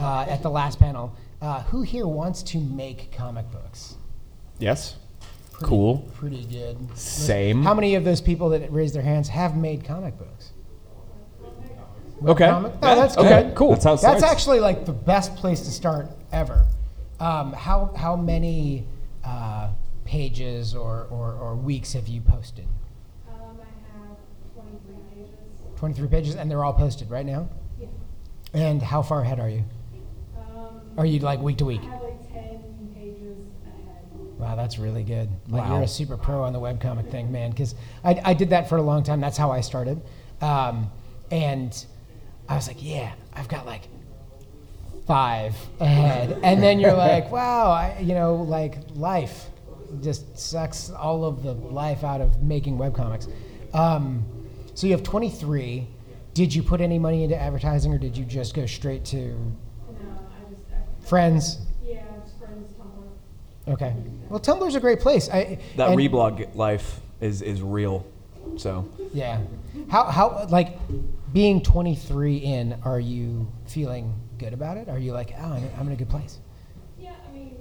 at the last panel. Who here wants to make comic books? Yes. Cool. Pretty good. Same. How many of those people that raised their hands have made comic books? Okay. Oh, that's good. Okay, cool. That's how it That's starts. actually like the best place to start ever. How many pages or weeks have you posted? I have 23 pages. 23 pages, and they're all posted right now? Yeah. And how far ahead are you? Are you like week to week? I have like 10 pages ahead. Wow, that's really good. Like Wow. you're a super pro on the webcomic thing, man. Because I did that for a long time. That's how I started. And I was like, yeah, I've got like 5 ahead. And then you're like, wow, like life just sucks all of the life out of making webcomics. So you have 23. Did you put any money into advertising, or did you just go straight to No, I just friends? Yeah, just friends, Tumblr. Okay. Well, Tumblr's a great place. That reblog life is real. So Yeah. How like being 23 in, are you feeling good about it? Are you like, oh, I'm in a good place? Yeah, I mean,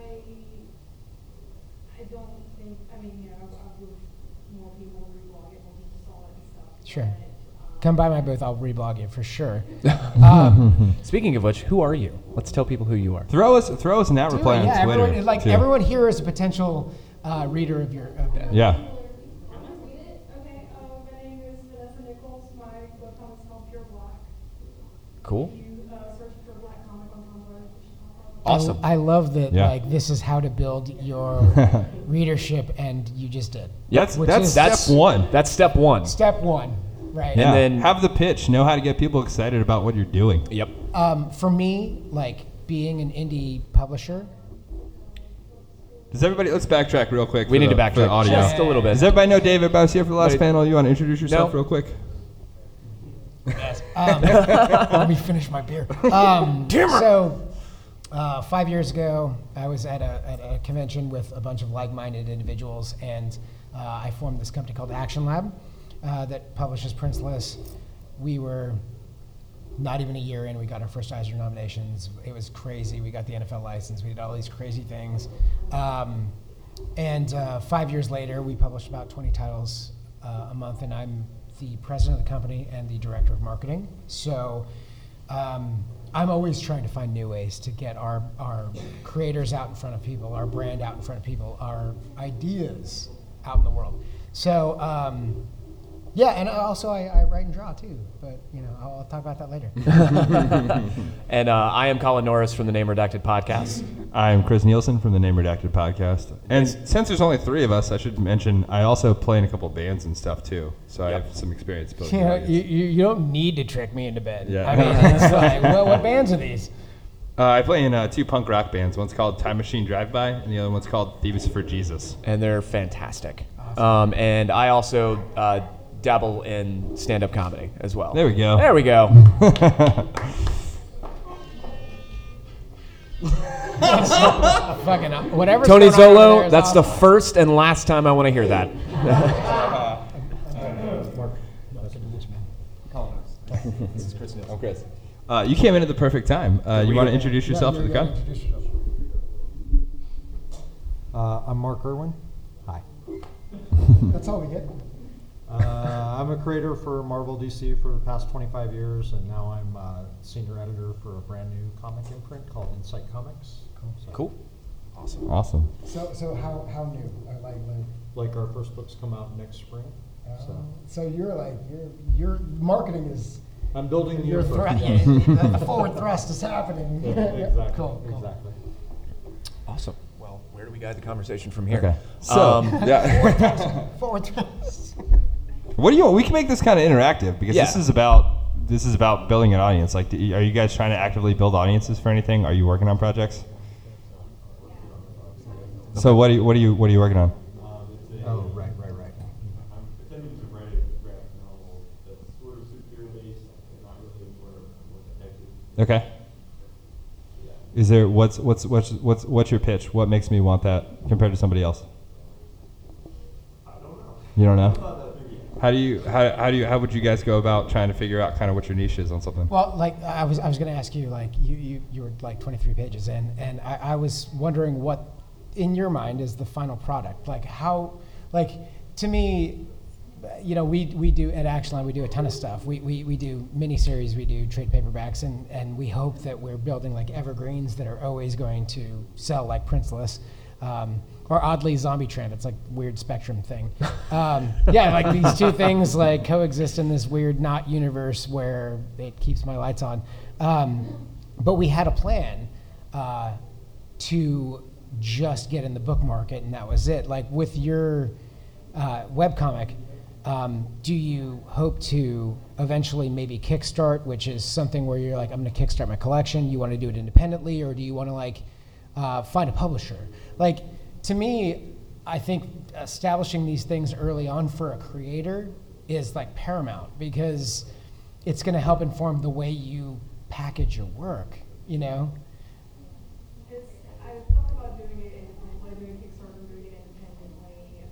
I don't think, I've moved more people reblog it, more people saw it and stuff. Sure. But, Come by my booth. I'll reblog you for sure. Speaking of which, who are you? Let's tell people who you are. Throw us an at reply on Twitter. Everyone here is a potential reader of your. Yeah. Okay, my name is Vanessa Nichols. My webcomic is called Pure Black. Cool. If you search Pure Black Comic on Tumblr, it should pop up. Awesome. I love that. Yeah. Like this is how to build your readership, and you just did. That's Which that's is- step one. That's step one. Step one, right? Yeah. then- Have the pitch. Know how to get people excited about what you're doing. Yep. For me, like being an indie publisher. Does everybody? Let's backtrack real quick. We for need to the- backtrack for the audio. just a little bit. Does everybody know David Bouse here for the last Wait. panel? You want to introduce yourself No. real quick? Let me finish my beer. So, 5 years ago, I was at a convention with a bunch of like-minded individuals, and I formed this company called Action Lab that publishes Princeless. We were not even a year in, we got our first Eisner nominations. It was crazy. We got the NFL license. We did all these crazy things. And 5 years later, we published about 20 titles a month, and I'm the president of the company and the director of marketing. So I'm always trying to find new ways to get our creators out in front of people, our brand out in front of people, our ideas out in the world. So yeah, and also I write and draw too, but I'll talk about that later. And I am Colin Norris from the Name Redacted podcast. I'm Chris Nielsen from the Name Redacted podcast. And since there's only 3 of us, I should mention I also play in a couple bands and stuff too. So I have some experience building bands. You don't need to trick me into bed. Yeah. I mean, it's like, well, what bands are these? I play in 2 punk rock bands. One's called Time Machine Drive-By, and the other one's called Thieves for Jesus. And they're fantastic. And I also dabble in stand-up comedy as well. There we go. There we go. Fucking whatever. Tony Zolo, that's the first and last time I want to hear that. This is Chris Nielsen. I'm Chris. You came in at the perfect time. You want to introduce yourself to the crowd? I'm Mark Irwin. Hi. That's all we get. I'm a creator for Marvel DC for the past 25 years, and now I'm senior editor for a brand new comic imprint called Insight Comics. So, Cool. Awesome. So how new? Like our first books come out next spring. So you're like your marketing is I'm building your your threat. first. The forward thrust is happening. Exactly. Cool. Exactly. Awesome. Well, where do we guide the conversation from here? Okay. So, yeah. Forward thrust. What do you want? We can make this kind of interactive because Yeah. this is about building an audience. Like, are you guys trying to actively build audiences for anything? Are you working on projects? So what are you working on? Oh, right. I'm pretending to write a graphic novel that's sort of superhero-based and not really more detective. Okay. Is there what's your pitch? What makes me want that compared to somebody else? I don't know. You don't know? How would you guys go about trying to figure out kind of what your niche is on something? Well, like I was going to ask you, like you were like 23 pages in, and I was wondering what, in your mind, is the final product. Like how, like to me, you know, we do at Action Line, we do a ton of stuff. We do miniseries, we do trade paperbacks, and we hope that we're building like evergreens that are always going to sell like Princeless. Or oddly Zombie Tramp. It's like weird spectrum thing. Yeah, like these two things like coexist in this weird not universe where it keeps my lights on. But we had a plan to just get in the book market, and that was it. Like with your webcomic, do you hope to eventually maybe kickstart, which is something where you're like, I'm going to kickstart my collection. You want to do it independently, or do you want to like find a publisher? Like, to me, I think establishing these things early on for a creator is like paramount, because it's going to help inform the way you package your work, you know? I've thought about doing it like doing Kickstarter, doing it independently.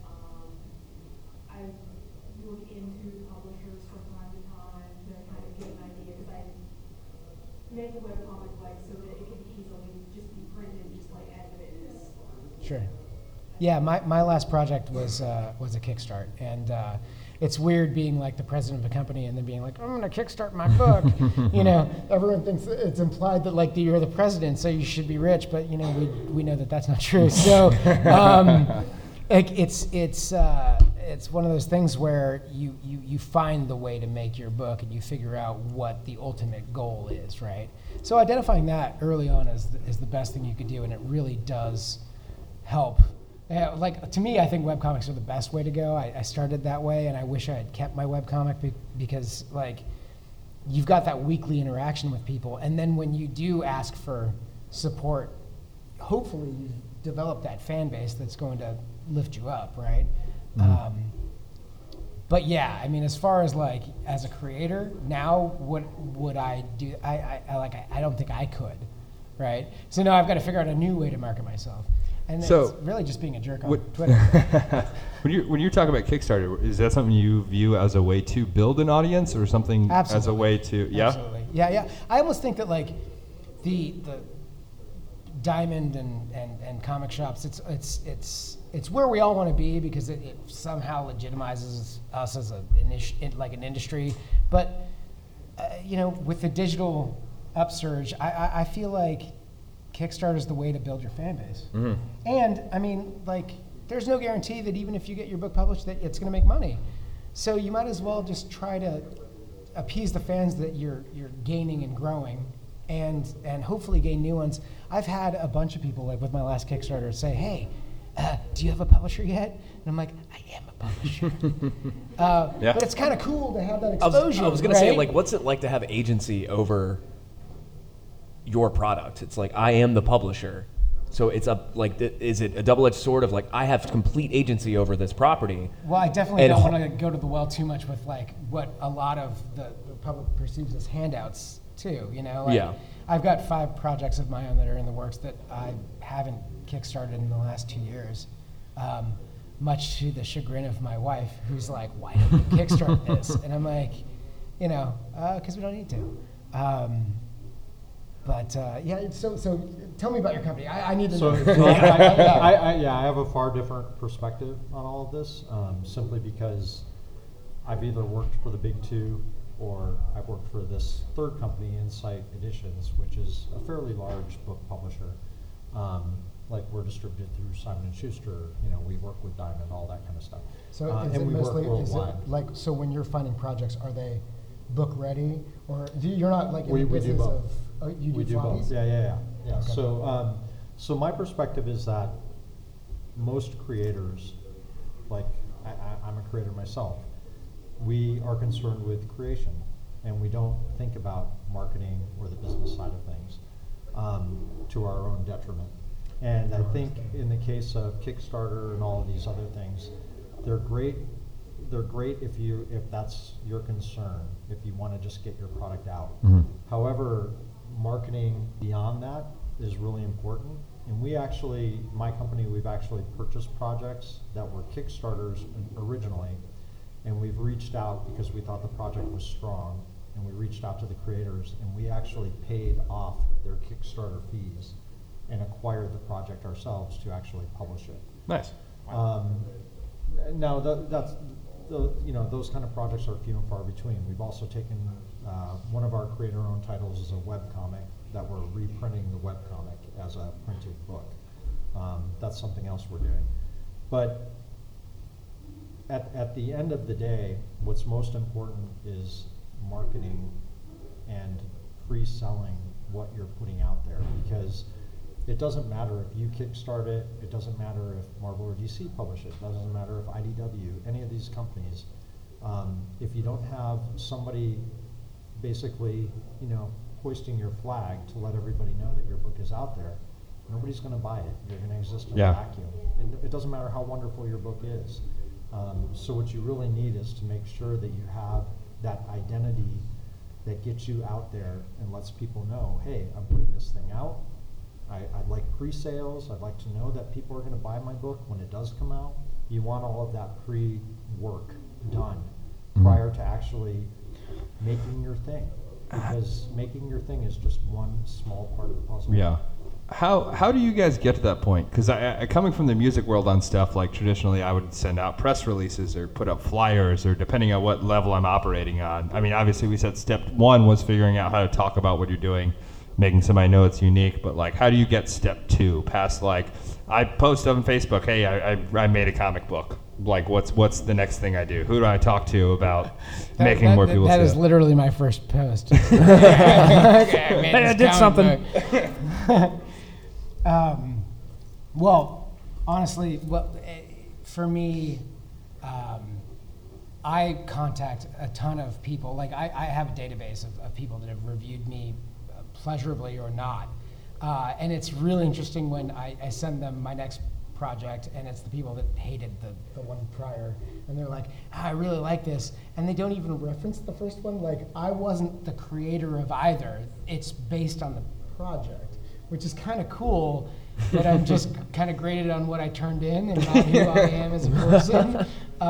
I've looked into publishers from time to time to kind of get an idea, because I make a webcomic like so that it can easily just be printed just like as it is. Sure. Yeah, my last project was a Kickstart, and it's weird being like the president of a company and then being like, I'm going to kickstart my book. You know, everyone thinks it's implied that like you're the president, so you should be rich, but you know we know that that's not true. So like it's one of those things where you find the way to make your book and you figure out what the ultimate goal is, right? So identifying that early on is the best thing you could do, and it really does help. Yeah, like to me, I think webcomics are the best way to go. I started that way, and I wish I had kept my webcomic because like you've got that weekly interaction with people, and then when you do ask for support, hopefully you develop that fan base that's going to lift you up, right? Mm-hmm. But yeah, I mean, as far as like as a creator, now what would I do? I don't think I could, right? So now I've got to figure out a new way to market myself. And so, it's really just being a jerk on Twitter. when you talk about Kickstarter, is that something you view as a way to build an audience, or something Absolutely. as a way to Absolutely. Yeah. I almost think that like the Diamond and comic shops, it's where we all want to be, because it somehow legitimizes us as an industry. But you know, with the digital upsurge, I feel like Kickstarter is the way to build your fan base. Mm-hmm. And I mean, like, there's no guarantee that even if you get your book published that it's going to make money. So you might as well just try to appease the fans that you're gaining and growing, and hopefully gain new ones. I've had a bunch of people, like with my last Kickstarter, say, hey, do you have a publisher yet? And I'm like, I am a publisher. Yeah. But it's kind of cool to have that exposure. I was going to say, like, what's it like to have agency over your product? It's like, I am the publisher. So it's is it a double-edged sword of like, I have complete agency over this property? Well, I definitely don't want to go to the well too much with like what a lot of the public perceives as handouts too, you know? Like, yeah. I've got 5 projects of my own that are in the works that I haven't kickstarted in the last 2 years, much to the chagrin of my wife, who's like, why don't you kickstart this? And I'm like, you know, because we don't need to. But yeah, so tell me about your company. I need to know. I have a far different perspective on all of this, simply because I've either worked for the big 2 or I've worked for this third company, Insight Editions, which is a fairly large book publisher. Like, we're distributed through Simon & Schuster. You know, we work with Diamond, all that kind of stuff. So is and it we mostly work worldwide. like, so when you're finding projects, are they book ready, or you're not like in We the do business both. of? Oh, you do We do floppies? both. Yeah. Okay. So my perspective is that most creators, like I'm a creator myself, we are concerned with creation, and we don't think about marketing or the business side of things to our own detriment. And I think in the case of Kickstarter and all of these other things, they're great. They're great if that's your concern, if you want to just get your product out. Mm-hmm. However, marketing beyond that is really important. And my company, we've actually purchased projects that were Kickstarters originally, And we've reached out because we thought the project was strong, and we reached out to the creators, and we actually paid off their Kickstarter fees and acquired the project ourselves to actually publish it. Nice. Now, those kind of projects are few and far between. We've also taken, one of our creator-owned titles is a webcomic that we're reprinting the webcomic as a printed book. That's something else we're doing. But at the end of the day, what's most important is marketing and pre-selling what you're putting out there, because it doesn't matter if you kickstart it, it doesn't matter if Marvel or DC publish it, it doesn't matter if IDW, any of these companies, if you don't have somebody basically, hoisting your flag to let everybody know that your book is out there, nobody's going to buy it. You're going to exist in a vacuum. It doesn't matter how wonderful your book is. So what you really need is to make sure that you have that identity that gets you out there and lets people know, hey, I'm putting this thing out. I'd like pre-sales. I'd like to know that people are going to buy my book when it does come out. You want all of that pre-work done prior to actually making your thing, because making your thing is just one small part of the puzzle. Yeah. How do you guys get to that point? Because I coming from the music world on stuff, like traditionally I would send out press releases or put up flyers, or depending on what level I'm operating on. I mean, obviously we said step one was figuring out how to talk about what you're doing, making somebody know it's unique. But like, how do you get step two past, like, I post on Facebook, hey, I made a comic book. Like, what's the next thing I do? Who do I talk to about making more people see it? That is literally my first post. Hey, I did something. Well, honestly, for me, I contact a ton of people. Like, I have a database of people that have reviewed me pleasurably or not. And it's really interesting when I send them my next project, and it's the people that hated the one prior, and they're like, I really like this, and they don't even reference the first one. Like, I wasn't the creator of either. It's based on the project, which is kind of cool, that I'm just kind of graded on what I turned in and not who I am as a person.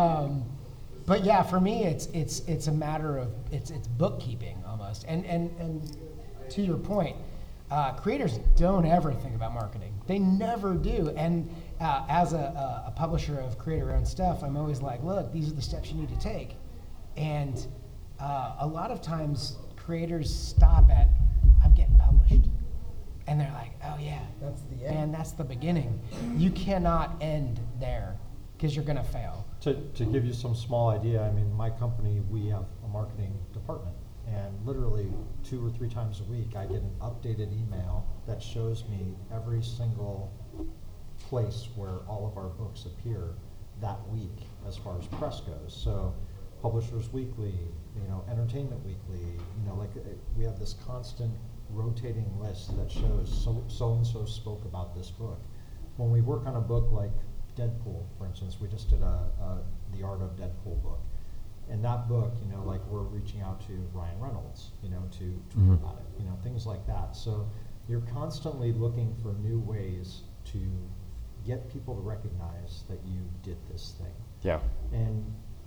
But yeah, for me, it's a matter of it's bookkeeping almost. And to your point, creators don't ever think about marketing. They never do. And as a publisher of creator-owned stuff, I'm always like, look, these are the steps you need to take. And a lot of times, creators stop at, I'm getting published. And they're like, oh yeah, that's the end. And that's the beginning. You cannot end there, because you're going to fail. To give you some small idea, I mean, my company, we have a marketing department. And literally 2 or 3 times a week, I get an updated email that shows me every single place where all of our books appear that week as far as press goes. So Publishers Weekly, Entertainment Weekly, we have this constant rotating list that shows so-and-so spoke about this book. When we work on a book like Deadpool, for instance, we just did the Art of Deadpool book. And that book, we're reaching out to Ryan Reynolds, to tweet about it, things like that. So you're constantly looking for new ways to get people to recognize that you did this thing. Yeah. And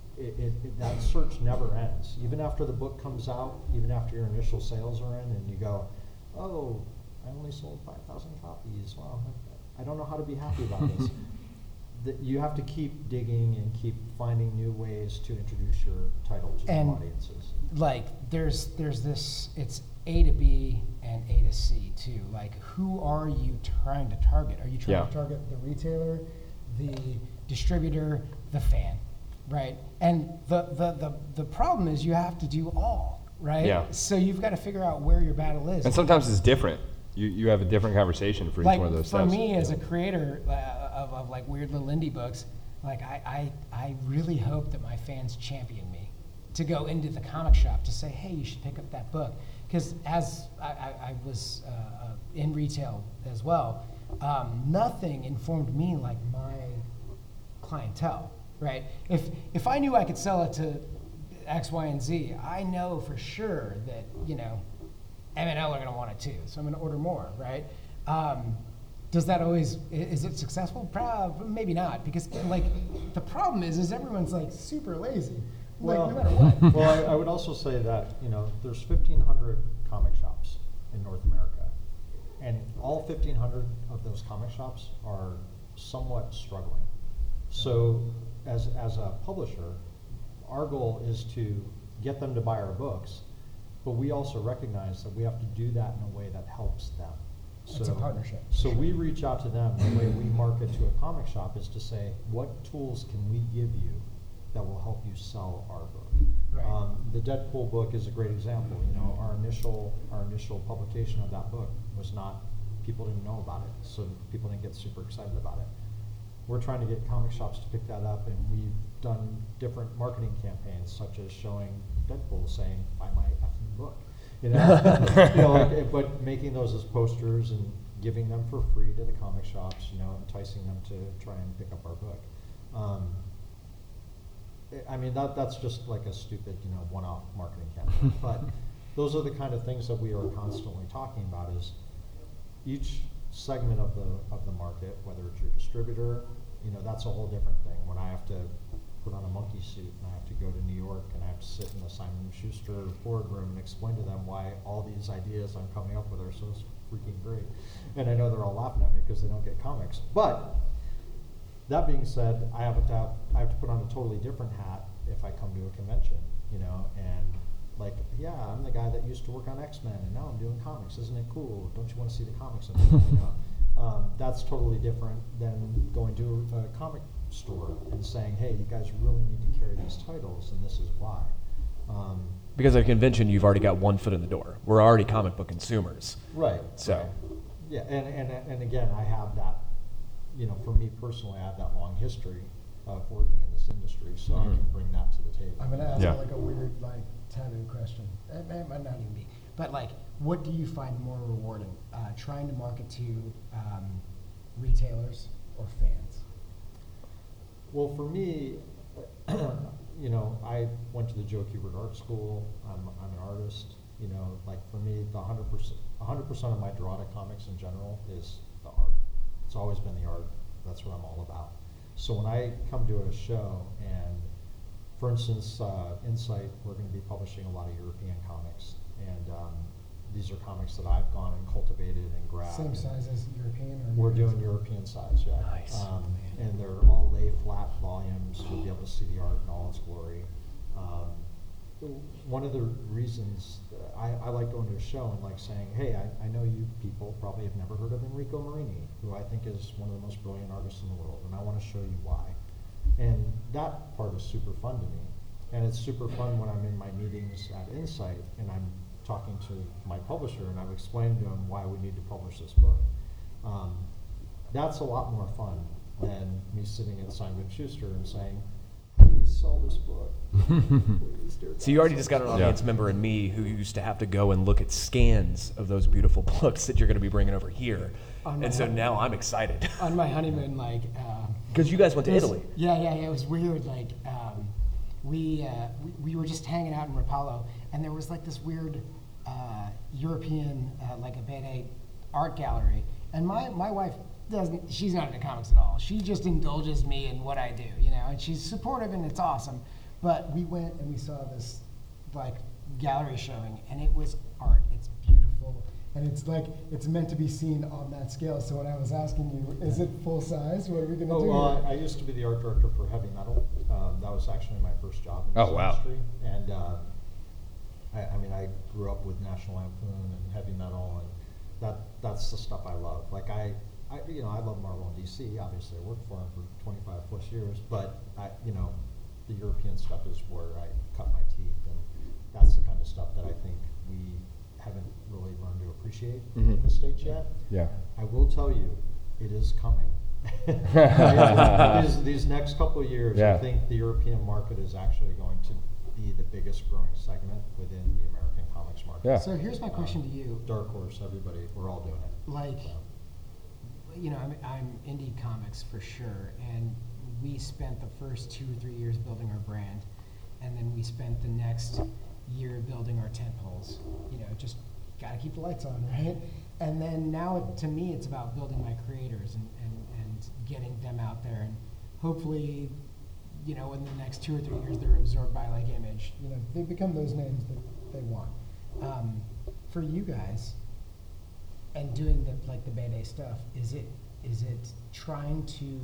that search never ends. Even after the book comes out, even after your initial sales are in, and you go, oh, I only sold 5,000 copies. Wow, I don't know how to be happy about this. You have to keep digging and keep finding new ways to introduce your title to new audiences. Like, there's this, it's A to B and A to C too. Like, who are you trying to target? Are you trying to target the retailer, the distributor, the fan, right? And the problem is you have to do all, right? Yeah. So you've got to figure out where your battle is. And sometimes it's different. You have a different conversation for each one of those steps. For me, as a creator of like weird little indie books, like I really hope that my fans champion me to go into the comic shop to say, hey, you should pick up that book. Because as I was in retail as well, nothing informed me like my clientele, right? If I knew I could sell it to X, Y, and Z, I know for sure that, M&L are going to want it too, so I'm going to order more, right? Does that always, is it successful? Maybe not, because like, the problem is everyone's like super lazy, like no matter what. Well, I would also say that, you know, there's 1,500 comic shops in North America. And all 1,500 of those comic shops are somewhat struggling. So as a publisher, our goal is to get them to buy our books, but we also recognize that we have to do that in a way that helps them. It's a partnership. So we reach out to them. The way we market to a comic shop is to say, what tools can we give you that will help you sell our book? Right. The Deadpool book is a great example. You know, our initial publication of that book was not, people didn't know about it, so people didn't get super excited about it. We're trying to get comic shops to pick that up, and we've done different marketing campaigns, such as showing Deadpool saying, "Buy my effing book." You know, you know, like, but making those as posters and giving them for free to the comic shops, you know, enticing them to try and pick up our book. I mean, that's just like a stupid, you know, one-off marketing campaign. But those are the kind of things that we are constantly talking about. Is each segment of the market, whether it's your distributor, you know, that's a whole different thing. When I have to put on a monkey suit and I have to go to New York and I have to sit in the Simon & Schuster boardroom and explain to them why all these ideas I'm coming up with are so freaking great. And I know they're all laughing at me because they don't get comics. But that being said, I have to put on a totally different hat if I come to a convention, you know, and like, yeah, I'm the guy that used to work on X-Men and now I'm doing comics. Isn't it cool? Don't you want to see the comics? You know? That's totally different than going to a comic store and saying, hey, you guys really need to carry these titles and this is why. Because at a convention, you've already got one foot in the door. We're already comic book consumers. Right. So. Right. Yeah, and again, I have that, you know, for me personally, I have that long history of working in this industry, so I can bring that to the table. I'm gonna ask Yeah. like a weird, like, taboo question. It might not even be. But like, what do you find more rewarding? Trying to market to retailers or fans? Well, for me, you know, I went to the Joe Kubert Art School. I'm an artist. You know, like for me, the 100% of my draw to comics in general is the art. It's always been the art. That's what I'm all about. So when I come to a show, and for instance, Insight, we're going to be publishing a lot of European comics, and these are comics that I've gone and cultivated and grabbed. Same size as European? Or We're American? doing European size, yeah. Nice. And they're all lay flat volumes. You'll be able to see the art in all its glory. One of the reasons that I like going to a show and like saying, hey, I know you people probably have never heard of Enrico Marini, who I think is one of the most brilliant artists in the world, and I want to show you why. And that part is super fun to me. And it's super fun when I'm in my meetings at Insight and I'm talking to my publisher and I've explained to him why we need to publish this book. That's a lot more fun than me sitting at Simon & Schuster and saying, please sell this book. Please, dear So you God, already sell just got an this audience member in me who used to have to go and look at scans of those beautiful books that you're going to be bringing over here. And so now I'm excited. On my honeymoon, like, Because you guys went to This- Italy. Yeah, it was weird. Like, we were just hanging out in Rapallo, and there was like this weird European, like a Bede art gallery. And my wife she's not into comics at all. She just indulges me in what I do, you know, and she's supportive and it's awesome. But we went and we saw this like gallery showing, and it was art. It's beautiful. And it's like, it's meant to be seen on that scale. So when I was asking you, is it full size? What are we going to do? Well, here? I used to be the art director for Heavy Metal. That was actually my first job in this industry. And I mean, I grew up with National Lampoon and Heavy Metal, and that's the stuff I love. Like you know, I love Marvel and DC. Obviously, I worked for them for 25 plus years. But you know, the European stuff is where I cut my teeth, and that's the kind of stuff that I think we haven't really learned to appreciate in the States yet. Yeah. I will tell you, it is coming. These next couple of years, Yeah. I think the European market is actually going to be the biggest growing segment within the American comics market. Yeah. So here's my question to you. Dark Horse, everybody, we're all doing it. Like, you know, I'm indie comics for sure, and we spent the first 2 or 3 years building our brand, and then we spent the next year building our tent poles. You know, just gotta keep the lights on, right? And then now, to me, it's about building my creators and getting them out there. And hopefully, in the next 2 or 3 years, they're absorbed by like Image. They become those names that they want. For you guys, and doing the Bay stuff, is it trying to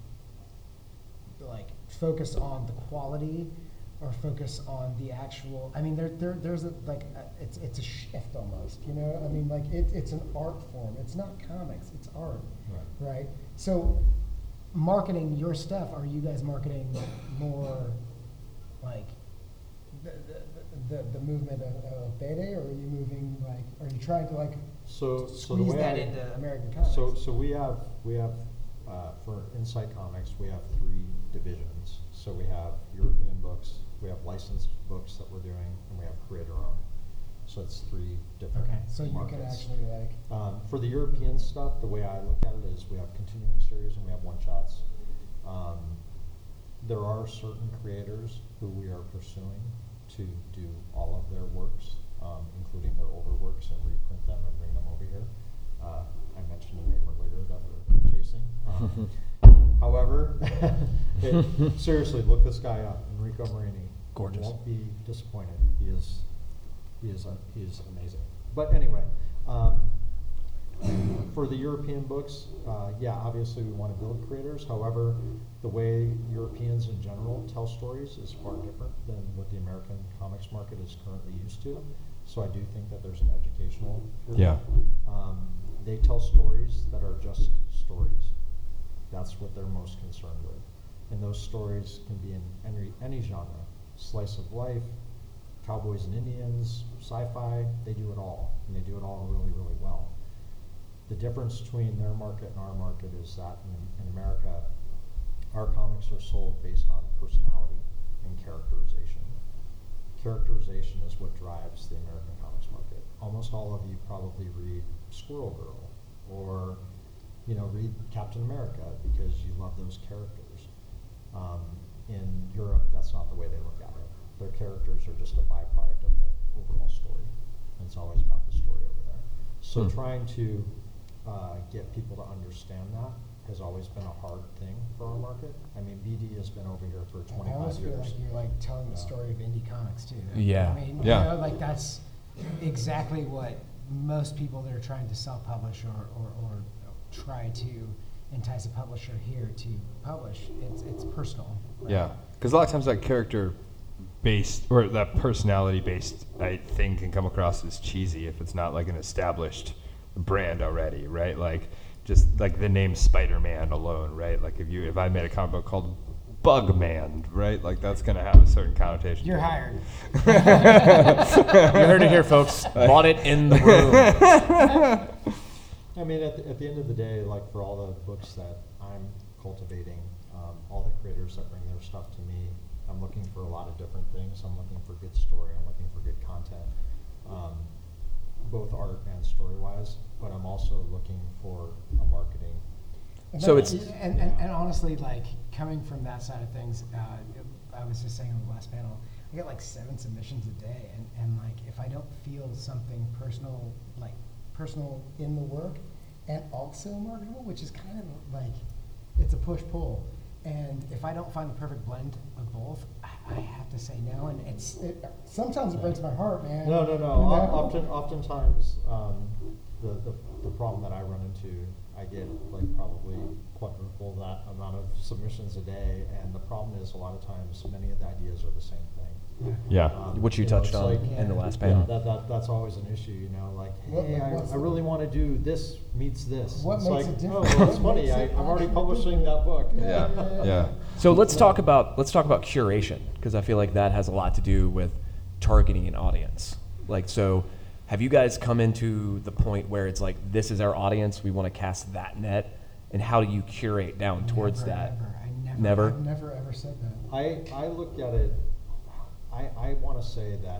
like focus on the quality or focus on the actual? I mean, there's it's a shift almost. I mean, like it's an art form. It's not comics. It's art, right? So, marketing your stuff. Are you guys marketing more like the movement of Bayday, or are you moving like? Are you trying to like So the squeeze way that into American comics? So we have for Insight Comics, we have 3 divisions. So we have European books, we have licensed books that we're doing, and we have creator-owned. So it's 3 different Okay, so you markets. can actually like. For the European stuff, the way I look at it is we have continuing series and we have one-shots. There are certain creators who we are pursuing to do all of their works, including their older works, and reprint them and bring them over here. I mentioned a name earlier that we're chasing. However, seriously, look this guy up, Enrico Marini. Gorgeous. You won't be disappointed. He is amazing. But anyway, for the European books, obviously we want to build creators. However, the way Europeans in general tell stories is far different than what the American comics market is currently used to. So I do think that there's an educational period. Yeah. They tell stories that are just stories. That's what they're most concerned with. And those stories can be in any genre. Slice of life, cowboys and Indians, sci-fi, they do it all. And they do it all really, really well. The difference between their market and our market is that in America, our comics are sold based on personality and characterization. Characterization is what drives the American comics market. Almost all of you probably read Squirrel Girl or read Captain America because you love those characters. In Europe, that's not the way they look at it. Their characters are just a byproduct of the overall story. And it's always about the story over there. So trying to get people to understand that has always been a hard thing for our market. I mean, BD has been over here for 25 I almost years. feel like you're like telling the story of indie comics too. Yeah. I mean, Yeah. like that's exactly what most people that are trying to self-publish or try to entice a publisher here to publish. It's personal. Right? Yeah, because a lot of times that character-based or that personality-based thing can come across as cheesy if it's not like an established brand already, right? Like just like the name Spider-Man alone, right? Like if I made a comic book called Bugman, right? Like that's gonna have a certain connotation. You're to it. hired. You heard it here, folks. Bought it in the room. I mean, at the end of the day, like for all the books that I'm cultivating, all the creators that bring their stuff to me, I'm looking for a lot of different things. I'm looking for good story. I'm looking for good content, both art and story-wise. But I'm also looking for a marketing. And So that- it's- and honestly, like coming from that side of things, I was just saying on the last panel, I get like 7 submissions a day, and like if I don't feel something personal in the work, and also marketable, which is kind of like it's a push-pull. And if I don't find the perfect blend of both, I have to say no. And sometimes it breaks my heart, man. No. You know? Oftentimes, the problem that I run into, I get like probably quadruple that amount of submissions a day, and the problem is a lot of times many of the ideas are the same thing. Yeah. Which you know, touched it's on like- in the last Yeah, panel. that's always an issue, like, What- hey, what's I the- really want to do this meets this. What It's makes like, it oh, different? well, it's What funny, makes it I'm already actually publishing different? that book. Yeah. So let's talk about curation, because I feel like that has a lot to do with targeting an audience. Like, so have you guys come into the point where it's like, this is our audience, we want to cast that net, and how do you curate down towards Never, that? Never. Never? I've never ever said that. I look at it, I want to say that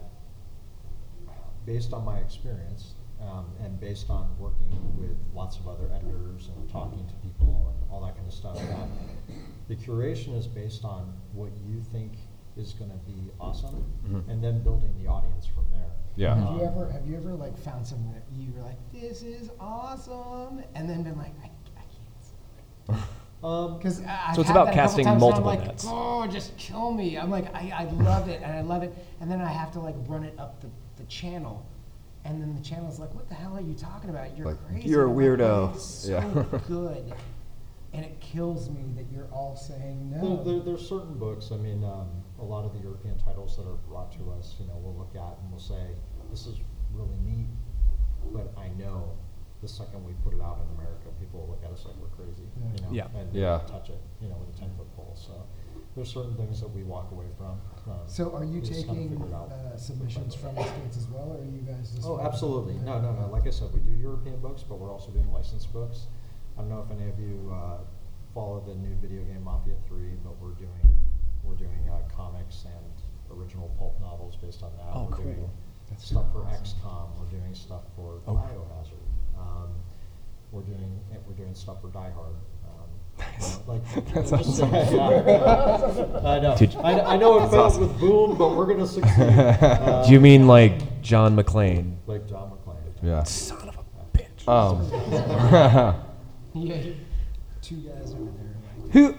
based on my experience and based on working with lots of other editors and talking to people and all that kind of stuff, that the curation is based on what you think is going to be awesome, and then building the audience from there. Yeah. Have you ever like found something that you were like, this is awesome, and then been like, I can't. Because So it's about casting multiple I'm like, nets. oh, just kill me. I'm like, I love it and I love it, and then I have to like run it up the channel, and then the channel's like, what the hell are you talking about? You're Like, crazy. you're a I'm like, weirdo. it's so Yeah. good, and it kills me that you're all saying no. There's certain books, I mean, a lot of the European titles that are brought to us, we'll look at and we'll say, this is really neat, but I know the second we put it out in America, people will look at us like we're crazy, Yeah. and Yeah. touch it, with a 10-foot pole. So there's certain things that we walk away from. So are you we just kinda taking figure it out. submissions from the States as well, or are you guys just? Oh, absolutely. No. Like I said, we do European books, but we're also doing licensed books. I don't know if any of you follow the new video game Mafia 3, but we're doing comics and original pulp novels based on that. Oh, we're cool. doing That's stuff super for awesome. XCOM. We're doing stuff for Oh. Biohazard. We're doing stuff for Die Hard. That's just- awesome. yeah. I know. Did- I know it failed with Boom, but we're gonna succeed. Do you mean like John McClane? Like John McClane? Yeah. Son of a bitch. Yeah, two guys over there. Like, Who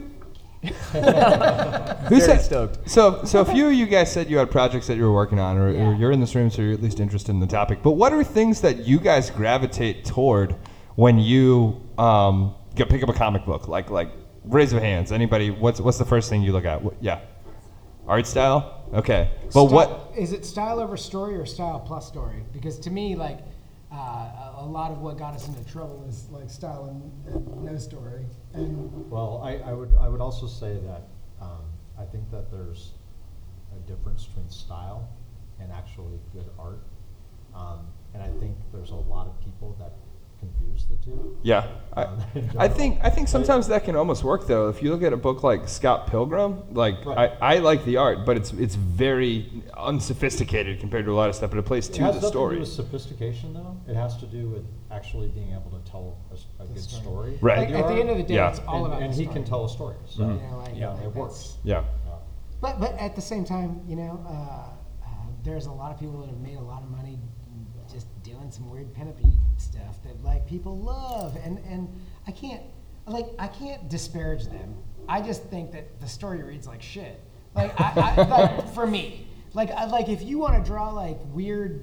Very said, stoked. so a few of you guys said you had projects that you were working on, or Yeah. you're in this room, so you're at least interested in the topic. But what are things that you guys gravitate toward when you pick up a comic book? Like raise of hands. Anybody? What's the first thing you look at? Yeah, art style. Okay, but what? Is it style over story or style plus story? Because to me, like, a lot of what got us into trouble is like style and no story. And Well, I would also say that I think that there's a difference between style and actually good art, and I think there's a lot of people that confuse the two. Yeah, in I general. think sometimes that can almost work though. If you look at a book like Scott Pilgrim, like Right. I like the art, but it's very unsophisticated compared to a lot of stuff. But it plays It to has the nothing to story. do with sophistication, though. It has to do with actually being able to tell a good story. Right. like, at the end of the day, Yeah. it's all about and the he story. can tell a story. So You know, like, Yeah. like it that's- works. Yeah. But at the same time, there's a lot of people that have made a lot of money just doing some weird pinup-y stuff that like people love, and I can't disparage them. I just think that the story reads like shit. Like like for me, like if you want to draw like weird,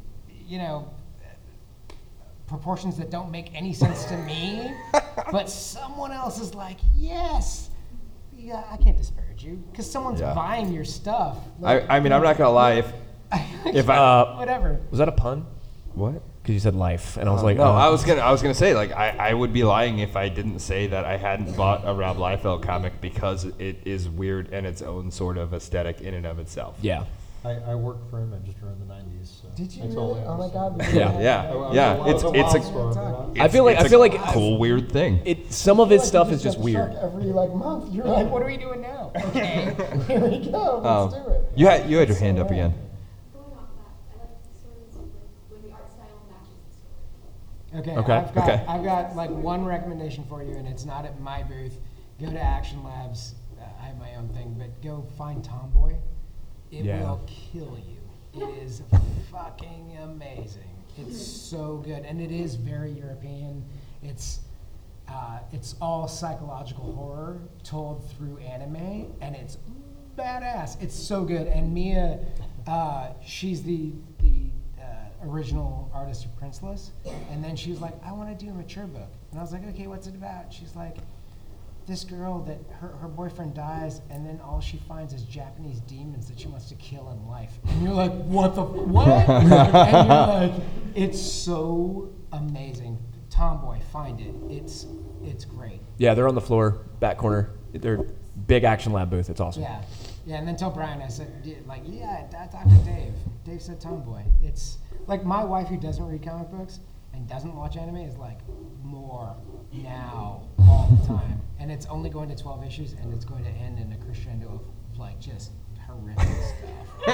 proportions that don't make any sense to me, but someone else is like, yes. Yeah, I can't disparage you because someone's Yeah. buying your stuff. I mean, I'm not gonna lie. If I whatever. Was that a pun? what? Because you said life, and I was like, no, oh. I was gonna say like I would be lying if I didn't say that I hadn't bought a Rob Liefeld comic because it is weird and its own sort of aesthetic in and of itself. Yeah. I worked for Image during the 90s. So Did you that's really? all I Oh my understand. God. Yeah. Yeah. It's a I feel like it's a cool weird thing. Some of his stuff is just weird. Every month, you're like, what are we doing now? Okay, here we go. Let's do it. You had your hand up again. Going off that, I like stories when the art style matches the story. Okay. Okay. I've got like one recommendation for you, and it's not at my booth. Go to Action Labs. I have my own thing, but go find Tomboy. It Yeah. will kill you. It is fucking amazing. It's so good, and it is very European. It's all psychological horror told through anime, and it's badass. It's so good. And Mia, she's the original artist of Princeless, and then she was like, I want to do a mature book, and I was like, okay, what's it about? She's like, this girl that her boyfriend dies, and then all she finds is Japanese demons that she wants to kill in life. And you're like, what the what? And you're like, it's so amazing. Tomboy, find it. It's great. Yeah, they're on the floor, back corner. They're big Action Lab booth. It's awesome. Yeah. Yeah, and then tell Brian, I said, Dr. Dave. Dave said Tomboy. It's like my wife who doesn't read comic books and doesn't watch anime is like, more now all the time. And it's only going to 12 issues, and it's going to end in a crescendo of like just horrific stuff.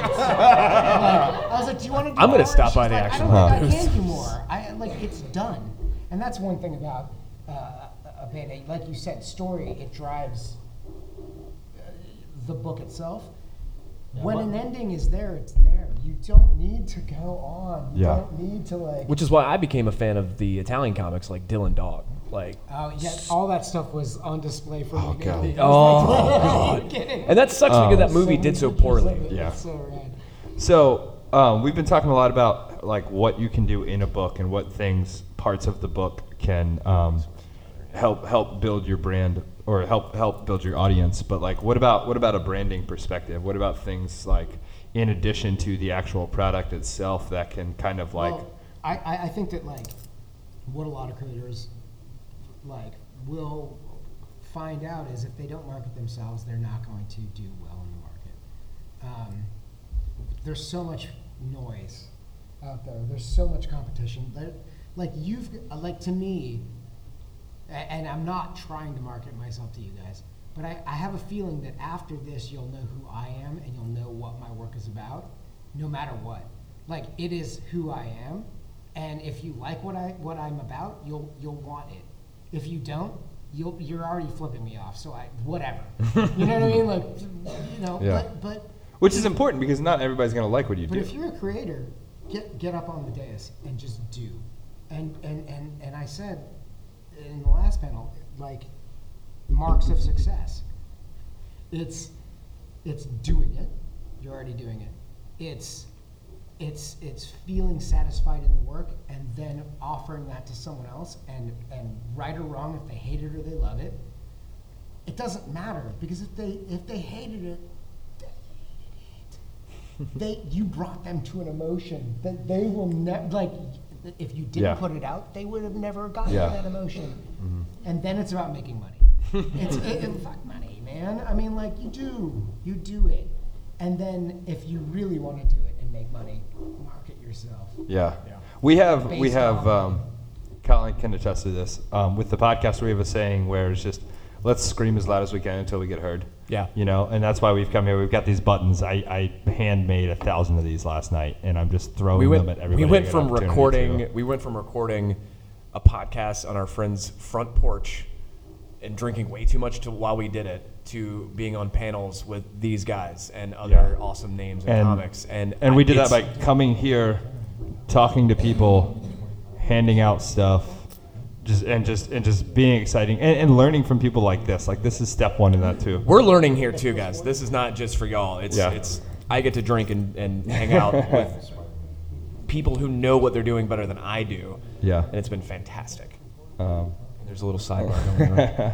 I was like, do you want to do I'm gonna more? stop She's by the like, Action I don't Lab think I booth. can do more. It's done. And that's one thing about a band. Like you said, story, it drives the book itself. Yeah, when but- an ending is there, it's there. You don't need to go on. You Yeah. don't need to like. Which is why I became a fan of the Italian comics like Dylan Dog. Like, Oh yeah, all that stuff was on display for Oh, me. God. It was Oh, like, are you kidding? and that sucks because that movie So did so ridiculous poorly. of it. Yeah. It's so rad. So we've been talking a lot about like what you can do in a book and what things, parts of the book can help build your brand or help build your audience. But like, what about a branding perspective? What about things like in addition to the actual product itself that can kind of like Well, I think that like what a lot of creators like will find out is if they don't market themselves, they're not going to do well in the market. There's so much noise out there. There's so much competition. Like you've like to me, and I'm not trying to market myself to you guys, but I have a feeling that after this, you'll know who I am and you'll know what my work is about, no matter what. Like it is who I am, and if you like what I'm about, you'll want it. If you don't, you're already flipping me off. So whatever. You know what I mean? Like Yeah. but which is important because not everybody's gonna like what you but do. if you're a creator, get up on the dais and just do. And I said in the last panel, like marks of success. It's doing it. You're already doing it. It's feeling satisfied in the work and then offering that to someone else and right or wrong, if they hate it or they love it, it doesn't matter because if they hated it, you brought them to an emotion that they will never like. If you didn't Yeah. put it out, they would have never gotten Yeah. that emotion. And then it's about making money. Fuck money, man. I mean, like you do it, and then if you really want to do it and make money, market yourself. Yeah. We have Based on- Colin can attest to this. With the podcast, we have a saying where it's just let's scream as loud as we can until we get heard. Yeah. You know, and that's why we've come here. We've got these buttons. I handmade 1,000 of these last night, and I'm just throwing them at everybody. We went I get from an opportunity recording. to. We went from recording a podcast on our friend's front porch and drinking way too much while we did it to being on panels with these guys and other Yeah. awesome names in And- comics. And we did that it's- by coming here, talking to people, handing out stuff, just being exciting and learning from people like this. Like this is step one in that too. We're learning here too, guys. This is not just for y'all. It's Yeah. it's I get to drink and hang out with people who know what they're doing better than I do. Yeah. And it's been fantastic. Um, There's a little sidebar going on.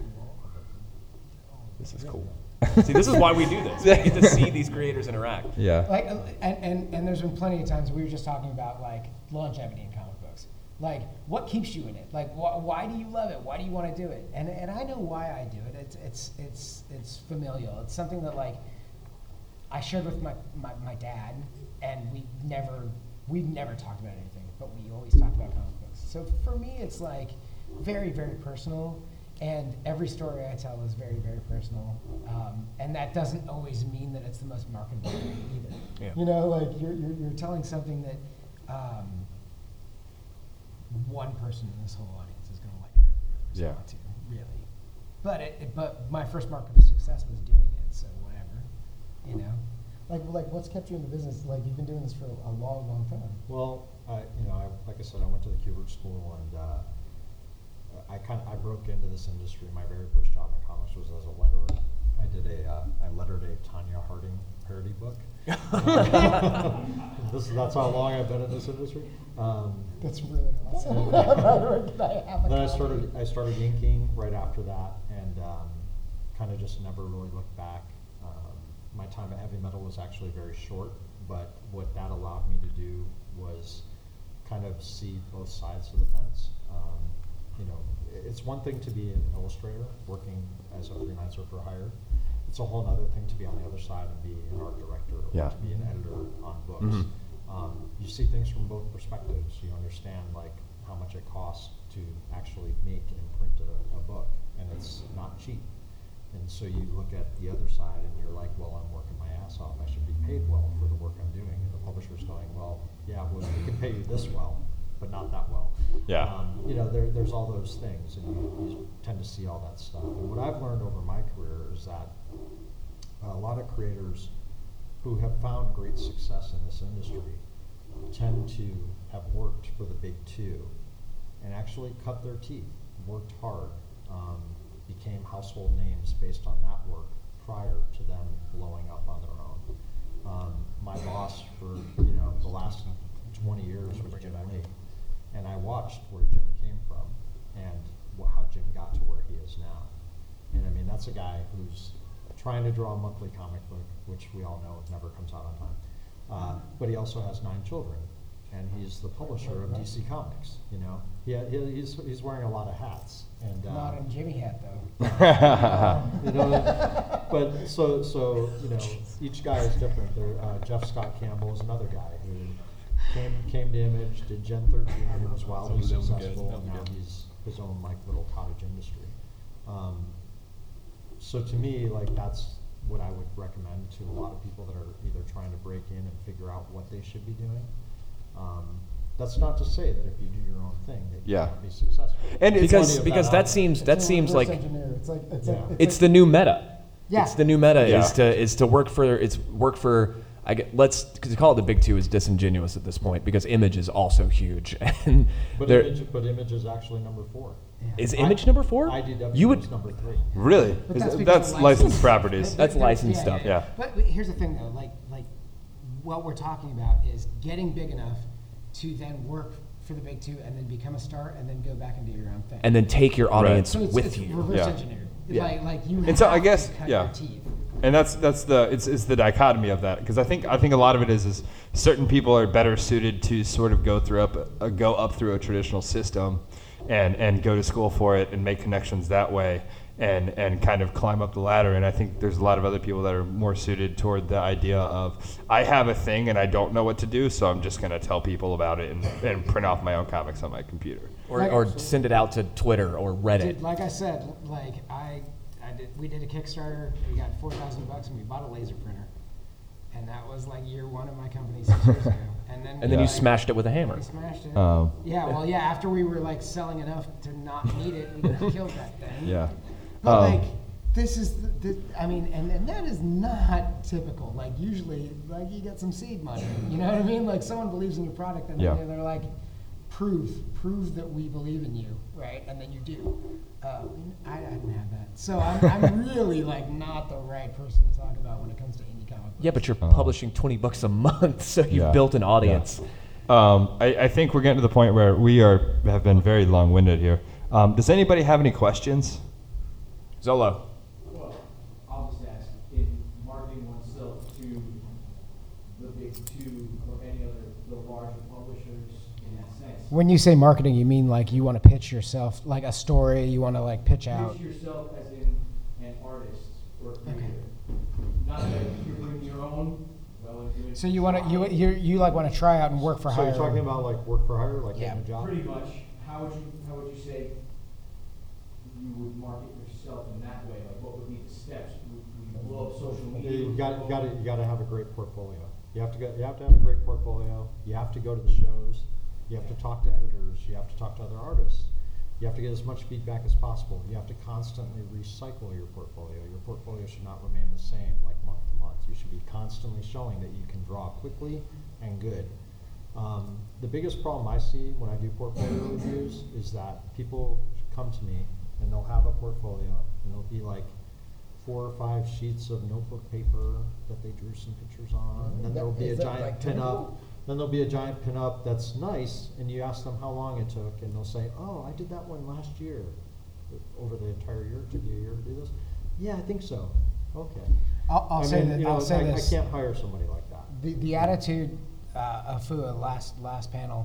This is cool. See, this is why we do this. We get to see these creators interact. yeah. Like, and there's been plenty of times we were just talking about like longevity in comic books. Like, what keeps you in it? Like, why do you love it? Why do you want to do it? And I know why I do it. It's familial. It's something that like I shared with my dad, and we've never talked about anything, but we always talked about comic books. So for me, it's like very, very personal. And every story I tell is very, very personal, and that doesn't always mean that it's the most marketable thing either. Yeah. You know, like you're telling something that one person in this whole audience is going to like really Yeah. respond to, really. But my first mark of success was doing it, so whatever, you know. Like what's kept you in the business? Like you've been doing this for a long, long time. Well, like I said, I went to the Kubert School, and I broke into this industry. My very first job in comics was as a letterer. I lettered a Tanya Harding parody book. That's how long I've been in this industry. That's really awesome. By the way, can I have a Then copy? I started inking right after that, and kind of just never really looked back. My time at Heavy Metal was actually very short, but what that allowed me to do was kind of see both sides of the fence. You know, it's one thing to be an illustrator working as a freelancer for hire. It's a whole other thing to be on the other side and be an art director or Yeah. to be an editor on books. Mhm. You see things from both perspectives. You understand like how much it costs to actually make and print a book, and it's not cheap. And so you look at the other side and you're like, well, I'm working my ass off. I should be paid well for the work I'm doing. And the publisher's going, well, yeah, well, we can pay you this well, but not that well. Yeah. You know, there's all those things, and you tend to see all that stuff. And what I've learned over my career is that a lot of creators who have found great success in this industry tend to have worked for the big two and actually cut their teeth, worked hard, became household names based on that work prior to them blowing up on their own. My boss for the last 20 years was Jim Lee, and I watched where Jim came from and how Jim got to where he is now. And I mean, that's a guy who's trying to draw a monthly comic book, which we all know never comes out on time. But he also has 9 children, and he's the publisher of DC Comics. He's wearing a lot of hats. And Not a Jimmy hat though. but so each guy is different. Jeff Scott Campbell is another guy who came to Image, did Gen 13, and was wildly successful, and now he's his own little cottage industry. So to me, that's what I would recommend to a lot of people that are either trying to break in and figure out what they should be doing. That's not to say that if you do your own thing that you can't be successful. And There's because plenty of because out that there. seems like it's like, the new meta. Yeah. It's the new meta Yeah. is to work for let's cause call it the big two is disingenuous at this point because Image is also huge and But Image is actually number 4. is Image number 4? IDW You would is number 3. Really? But that's because That's of licensed properties. That's licensed stuff. Yeah. But here's the thing, though. Like what we're talking about is getting big enough to then work for the big two and then become a star and then go back and do your own thing. and then take your audience so it's with you. reverse Yeah. engineered. Yeah. Like you And so I have guess, to cut yeah. your teeth. And that's the dichotomy of that, because I think a lot of it is certain people are better suited to sort of go up through a traditional system and go to school for it and make connections that way and kind of climb up the ladder. And I think there's a lot of other people that are more suited toward the idea of, I have a thing and I don't know what to do, so I'm just going to tell people about it and print off my own comics on my computer. Or send it out to Twitter or Reddit. Dude, like I said, we did a Kickstarter. We got $4,000 and we bought a laser printer, and that was year 1 of my company 6 years ago. And then you smashed it with a hammer. We smashed it. Um, After we were selling enough to not need it, we killed that thing. Yeah. But this is and that is not typical. Usually, you get some seed money. You know what I mean? Someone believes in your product, and Yeah. they're like, prove that we believe in you, right? And then you do. I didn't have that, so I'm really not the right person to talk about when it comes to indie comic books. Yeah, but you're publishing $20 a month, so you've Yeah. built an audience. I think we're getting to the point where we have been very long-winded here. Does anybody have any questions? Zolo. Well, I'll just ask, in marketing oneself to the big two or any other, the larger publishers in that sense. When you say marketing, you mean you want to pitch yourself, a story, you want to pitch out. Pitch yourself as in an artist or a creator. Not that you're doing your own, and doing. So you want to try out and work for So hire. you're talking about work for hire, Yeah. getting a job? Pretty much, how would you say you would market yourself in that way? What would be the steps? Would you blow up social media? You got to have a great portfolio. You have to have a great portfolio. You have to go to the shows. You have to talk to editors. You have to talk to other artists. You have to get as much feedback as possible. You have to constantly recycle your portfolio. Your portfolio should not remain the same month to month. You should be constantly showing that you can draw quickly and good. The biggest problem I see when I do portfolio reviews is that people come to me and they'll have a portfolio and they'll be 4 or 5 sheets of notebook paper that they drew some pictures on, and then there'll be a giant pinup. Then there'll be a giant pinup that's nice, and you ask them how long it took, and they'll say, "Oh, I did that one last year." Over the entire year, it took you a year to do this? Yeah, I think so. Okay. I'll say this. I can't hire somebody like that. The attitude of Fua last panel,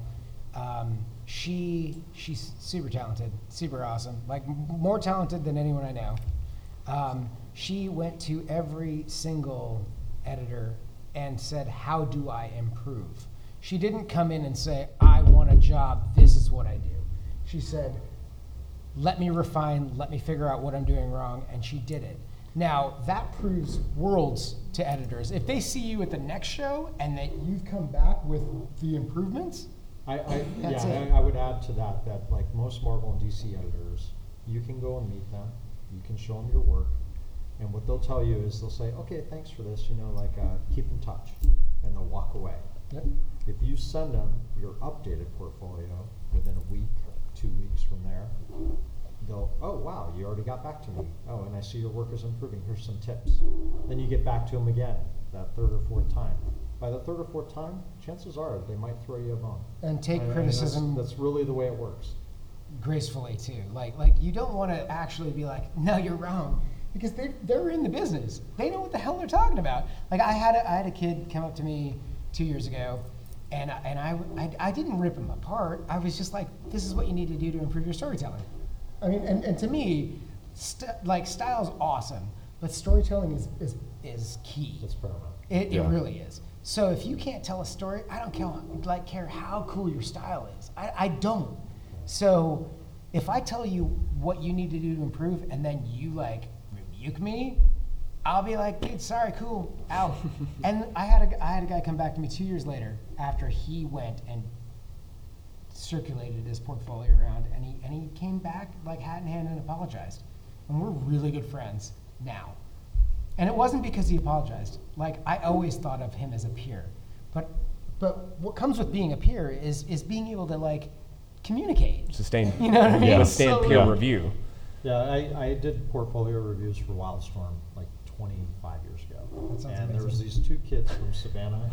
she's super talented, super awesome, more talented than anyone I know. She went to every single editor and said, "How do I improve?" She didn't come in and say, "I want a job, this is what I do." She said, "Let me refine, let me figure out what I'm doing wrong," and she did it. Now, that proves worlds to editors. If they see you at the next show and that you've come back with the improvements, That's it. I would add to that most Marvel and DC editors, you can go and meet them, you can show them your work, And what they'll tell you is they'll say, okay, thanks for this, keep in touch, and they'll walk away. Yep. If you send them your updated portfolio within a week, 2 weeks from there, they'll, oh wow, you already got back to me. Oh, and I see your work is improving, here's some tips. Then you get back to them again, that third or fourth time. By the third or fourth time, chances are they might throw you a bone. And take I mean, criticism that's really the way it works. gracefully too. Like you don't want to actually be like, no, you're wrong, because they're in the business. They know what the hell they're talking about. Like I had a kid come up to me 2 years ago, and I didn't rip him apart. I was just like, this is what you need to do to improve your storytelling. I mean, and to me, style's awesome, but storytelling is key. It's paramount. It really is. So if you can't tell a story, I don't care how cool your style is. I don't. So if I tell you what you need to do to improve, and then you rebuke me, I'll be like, dude, sorry, cool, out. And I had a guy come back to me 2 years later after he went and circulated his portfolio around, and he came back like hat in hand and apologized. And we're really good friends now. And it wasn't because he apologized. Like, I always thought of him as a peer. But what comes with being a peer is being able to communicate. Sustain, You know what I mean? withstand So- peer Yeah. review. Yeah, I did portfolio reviews for Wildstorm 25 years ago. That sounds And there was amazing. these 2 kids from Savannah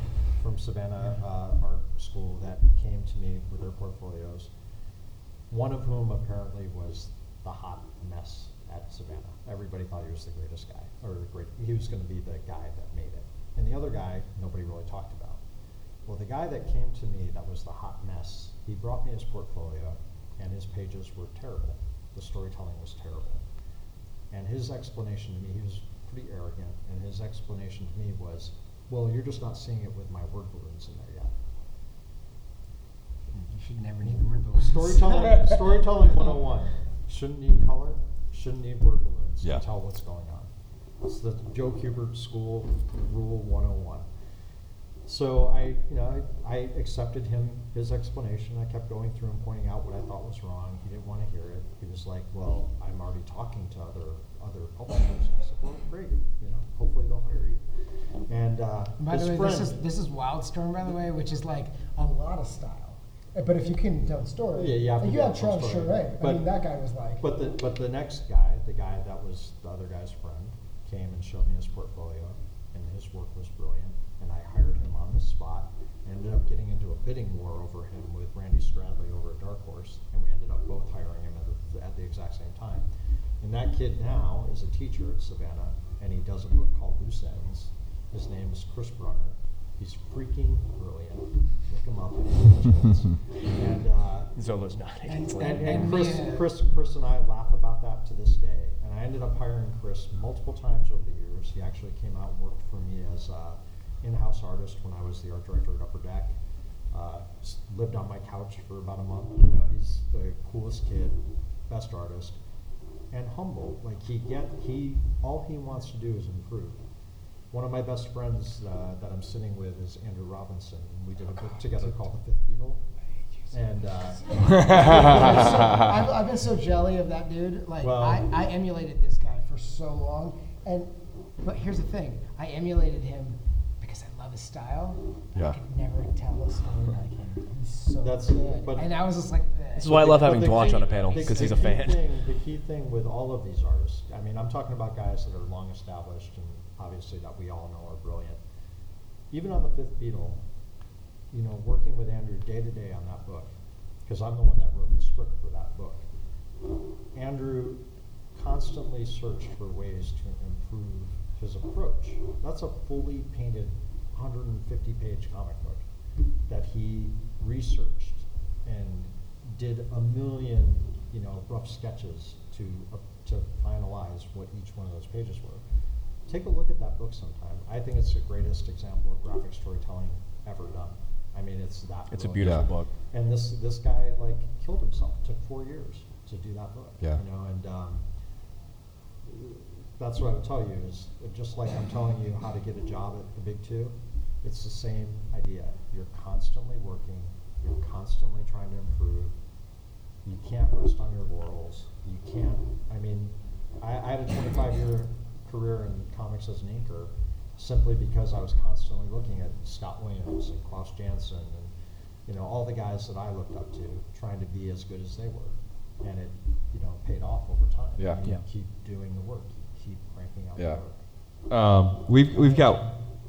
Art School that came to me with their portfolios. One of whom apparently was the hot mess at Savannah. Everybody thought he was the greatest guy, he was going to be the guy that made it. And the other guy, nobody really talked about. Well, the guy that came to me that was the hot mess, he brought me his portfolio, and his pages were terrible. The storytelling was terrible. And his explanation to me, he was pretty arrogant, and his explanation to me was, well, you're just not seeing it with my word balloons in there yet. You should never need the word balloons. Storytelling 101. Shouldn't need color, shouldn't need word balloons Yeah. to tell what's going on. It's the Joe Kubert School Rule 101. So I accepted his explanation. I kept going through and pointing out what I thought was wrong. He didn't want to hear it. He was like, well, I'm already talking to other publishers. I said, well, great, hopefully they'll hire you. And By his the way, friend, this is Wildstorm, by the way, which is like a lot of style. But if you couldn't tell the story, Yeah, you have to you be have able to tell the Travis story. Charest. I But- mean, that guy was like, But the next guy, the guy that was the other guy's friend, came and showed me his portfolio, and his work was brilliant. And I hired him on the spot. Ended up getting into a bidding war over him with Randy Stradley over at Dark Horse, and we ended up both hiring him at the exact same time. And that kid now is a teacher at Savannah, and he does a book called Loose Ends. His name is Chris Brunner. He's freaking brilliant. Look him up if you get a chance. And Zolo's not. and Chris and I laugh about that to this day. And I ended up hiring Chris multiple times over the years. He actually came out and worked for me as in-house artist when I was the art director at Upper Deck. Lived on my couch for about a month. He's the coolest kid, best artist, and humble. Like all he wants to do is improve. One of my best friends that I'm sitting with is Andrew Robinson. We did a book together called The Fifth Beatle. And I've been so jelly of that dude. Like, Well- I emulated this guy for so long. But here's the thing. I emulated him because I love his style. Yeah. I could never tell a story like him. He's so That's- good. but- And I was just like, This is why I love having But the Dwanch key- on a panel, the- because the he's a key fan. The key thing with all of these artists, I mean, I'm talking about guys that are long established and obviously that we all know are brilliant. Even on The Fifth Beatle, working with Andrew day to day on that book, because I'm the one that wrote the script for that book. Andrew constantly searched for ways to improve his approach. That's a fully painted 150-page comic book that he researched and did a million, rough sketches to finalize what each one of those pages were. Take a look at that book sometime. I think it's the greatest example of graphic storytelling ever done. I mean, it's that. It's a brilliant. beautiful Yeah. book. And this guy killed himself. It took 4 years to do that book. Yeah. And that's what I would tell you is just like I'm telling you how to get a job at the Big Two, it's the same idea. You're constantly working. You're constantly trying to improve. You can't rest on your laurels. You can't. I mean, I had a 25-year career comics as an inker simply because I was constantly looking at Scott Williams and Klaus Janson and, you know, all the guys that I looked up to, trying to be as good as they were. And it, you know, paid off over time. Yeah. You Yeah. keep doing the work, you keep cranking out Yeah. the work. We've got.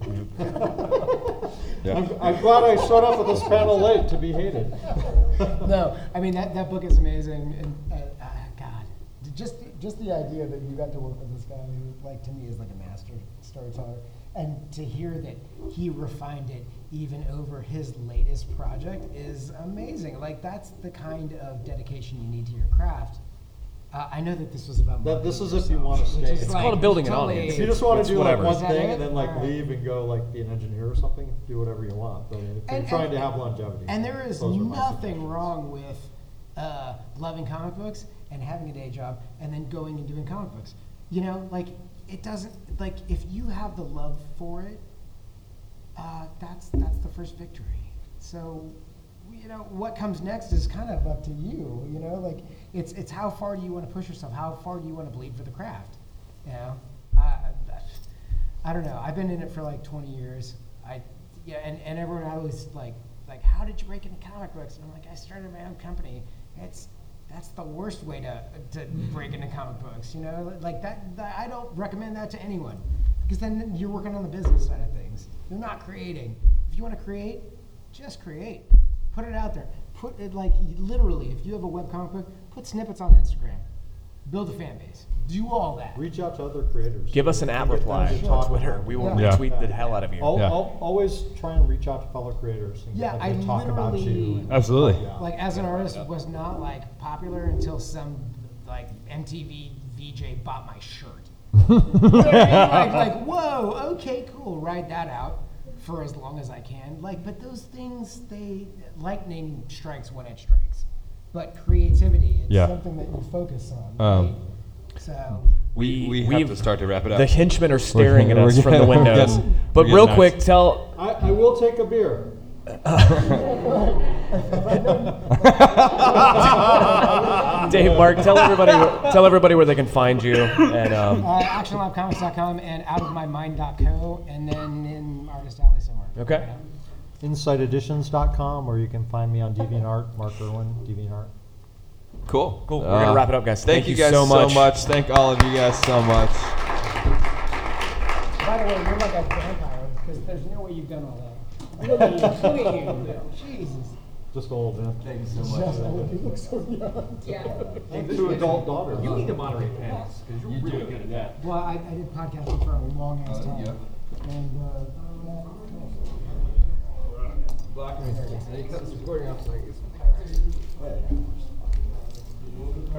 Yeah. I'm glad I showed up at this panel late to be hated. No, I mean, that book is amazing, and God, just the idea that you got to work with this guy who, like, to me is like a master storyteller, and to hear that he refined it even over his latest project is amazing. Like, that's the kind of dedication you need to your craft. I know that this was about This is marketing if you want to yourself, which stay. is It's like called building an totally- audience. If you just want It's to do whatever. like one Is that thing it? and then like Alright. leave and go like be an engineer or something, do whatever you want. But if you're And- trying and- to have longevity. And there is those are my nothing suggestions. wrong with loving comic books and having a day job and then going and doing comic books. You know, like, it doesn't, like, if you have the love for it, that's the first victory. So, you know, what comes next is kind of up to you, you know, like, it's how far do you want to push yourself? How far do you want to bleed for the craft? You know, I don't know. I've been in it for like 20 years. And everyone always like, how did you break into comic books? And I'm like, I started my own company. That's the worst way to break into comic books, you know? Like that I don't recommend that to anyone, because then you're working on the business side of things. You're not creating. If you want to create, just create. Put it out there. Put it, like, literally, if you have a web comic book, put snippets on Instagram. Build a fan base. Do all that. Reach out to other creators. Give us an And at get them reply to on talk Twitter. about We it. will Yeah. retweet the hell out of you. Yeah. Always try and reach out to fellow creators and Yeah, get I them to talk about literally- you. And, Absolutely. Yeah. Like, as an artist, was not like popular until some like MTV VJ bought my shirt. You know what I mean? Like, whoa, okay, cool, ride that out for as long as I can. Like, but those things, lightning strikes when it strikes. But creativity, it's Yeah. something that you focus on. Um, Right? So, We have we've- to start to wrap it up. The henchmen are staring at We're us from the getting- we're windows. getting- But we're real getting quick, nice. tell I will take a beer. Dave, Mark, tell everybody where they can find you. And actionlabcomics.com and outofmymind.co, and then in Artist Alley somewhere. Okay. InsightEditions.com, or you can find me on DeviantArt, Mark Irwin, DeviantArt. Cool. Cool. We're gonna wrap it up, guys. Thank you guys so much. Thank all of you guys so much. By the way, you're like a vampire, because there's no way you've done all that. Look at you, look at you. Jesus. Just a little bit. Thank you so much. You look so young. And two adult daughters. You need to moderate panels, because you're really good at that. Well, I did podcasting for a long ass time. yeah. And, Blocking me. He cut this recording off so I can get some.